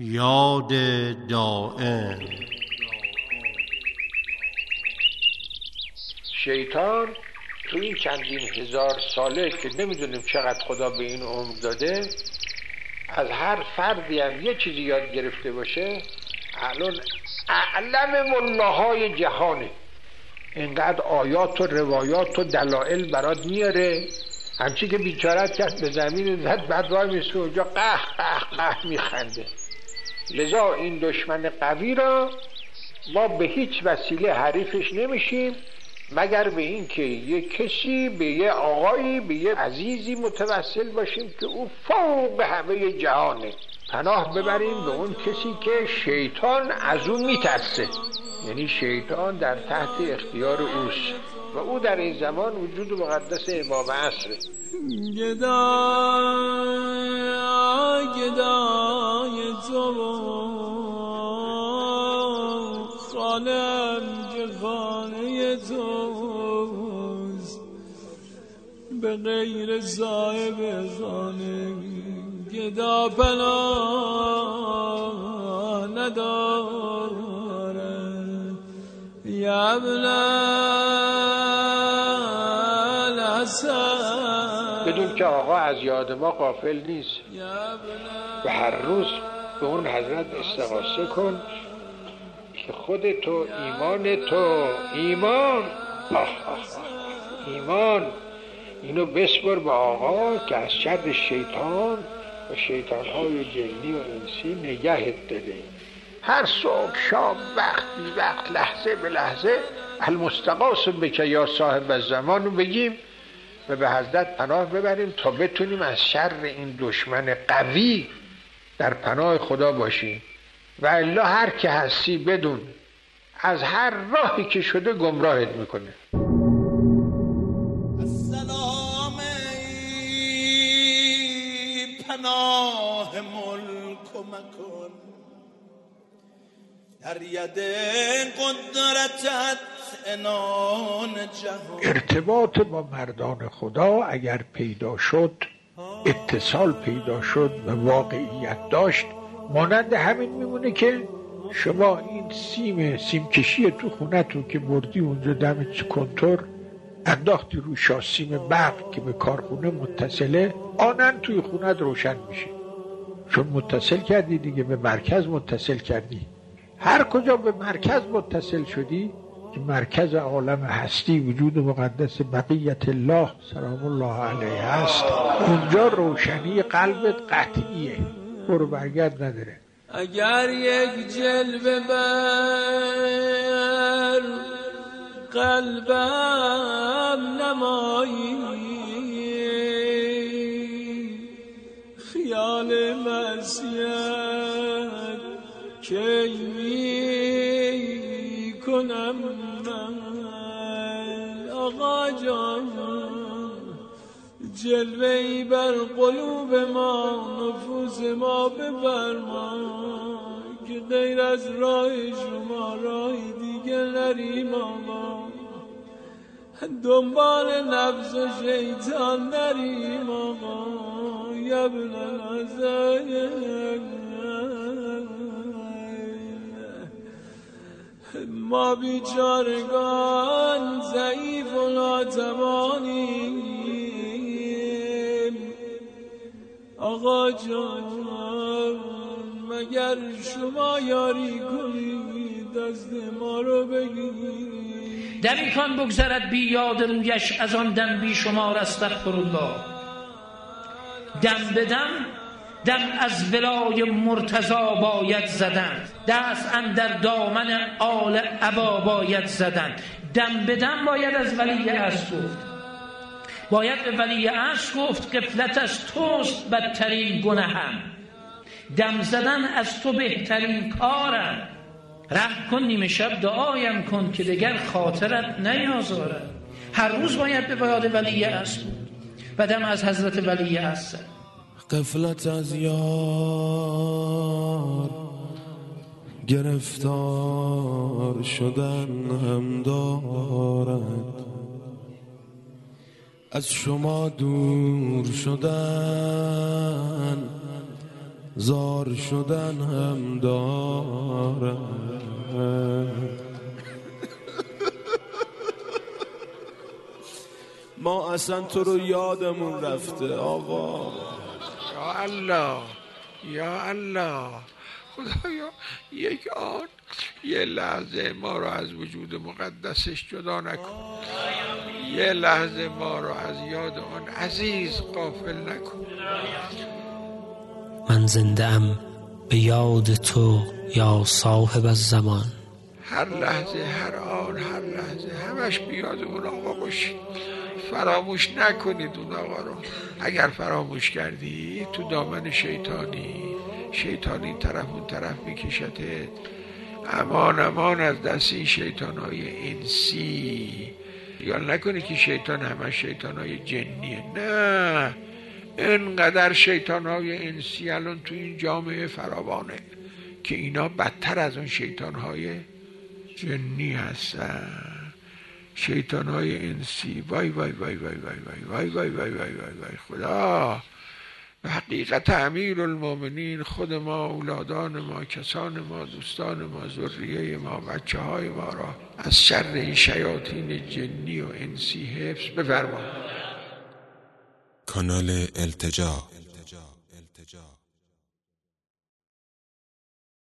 یاد دائم. شیطان تو این چندین هزار ساله که نمیدونیم چقدر خدا به این عمر داده، از هر فردی هم یه چیزی یاد گرفته باشه. الان اعلم ملاهای جهانه، اینقدر آیات و روایات و دلائل برات میاره. همچی که بیچارت کرد به زمین زد، بعد وای میسته اونجا قه قه قه میخنده. لذا این دشمن قوی را ما به هیچ وسیله حریفش نمیشیم، مگر به این که یه کسی، به یه آقایی، به یه عزیزی متوسل باشیم که او فوق همه جهانه. پناه ببریم به اون کسی که شیطان از اون میترسه، یعنی شیطان در تحت اختیار اوست و او در این زمان وجود مقدس امام عصره. گدای تو خانم که خانه توست، به غیر صاحب خانه گدا پناه نداره. بدون که آقا از یاد ما غافل نیست و هر روز به اون حضرت استغاثه کن که خودتو، ایمان تو، ایمان ایمان اینو بسپر به آقا که از شر شیطان و شیطانهای جنی و انسی نگهت داره. هر صبح شام وقت بی وقت لحظه به لحظه المستغاث بک یا صاحب الزمان رو بگیم و به حضرت پناه ببریم تا بتونیم از شر این دشمن قوی در پناه خدا باشیم. و الا هر که هستی بدون از هر راهی که شده گمراهت میکنه. السلام پناه ملک مکن در ید قدرتت انان جهان. ارتباط با مردان خدا اگر پیدا شد، اتصال پیدا شد و واقعیت داشت، مانند همین میمونه که شما این سیم کشی تو خونتون که بردی اونجا دم کنتور انداختی رو شاسیم برق که به کارخونه متصله، آنن توی خونت روشن میشه، چون متصل کردی دیگه، به مرکز متصل کردی. هر کجا به مرکز متصل شدی که مرکز عالم هستی وجود مقدس بقیت الله سلام الله علیه هست، اونجا روشنی قلبت قطعیه، برو برگرد نداره. اگر یک جلوه بر قلبم نمایی، خیال مسیحت که می کنم من. آقا جان جلوه‌ای بر قلوب ما، نفوس ما بفرما که غیر از راه شما راهی دیگر نریم. آقا دنبال نفس و شیطان نریم. آقا ابن الحسین ما بیچارگان ضعیف و ناتوانیم. آقا جان مگر شما یاری کنید، دست ما رو بگیرید. دمی کان بگذرد بی یاد رویش، از آن دم بی شمار استغفرالله. دم به دم از ولای مرتضا باید زدن، دست اندر دامن آل عبا باید زدن. دم به دم باید از ولی عصر گفت، باید به ولی عصر گفت غفلت از توست بدترین گناهم، دم زدن از تو بهترین کارم. رحم کن نیمه شب دعایم کن که دگر خاطرت نیازارد. هر روز باید به یاد ولی عصر بود و دم از حضرت ولی عصر. غفلت از یار گرفتار شدن هم دارد، از شما دور شدن زار شدن هم دارم. ما اصلا تو رو یادمون رفته آقا. یا الله یا الله، خدایا یک آن یه لحظه ما رو از وجود مقدسش جدا نکن، یه لحظه ما رو از یاد آن عزیز غافل نکن. من زنده ام به یاد تو یا صاحب الزمان. هر لحظه، هر آن، هر لحظه همش بیاد اون آقا باشی، فراموش نکنید اون آقا رو. اگر فراموش کردی تو دامن شیطانی طرف اون طرف میکشتت. امان امان از دست این شیطانای انسی. خیال نکنی که شیطان همه شیطانای جنیه، نه، اینقدر شیطانای انسی الان تو این جامعه فراوانه که اینا بدتر از اون شیطانهای جنی هستن. شیطانهای انسی، وای وای وای وای وای وای وای وای وای وای وای وای خدا. به حقیقت امیرالمومنین خود ما، اولادان ما، کسان ما، دوستان ما، ذریه ما، بچه های ما را از شر این شیاطین جنی و انسی حفظ بفرما. کانال التجا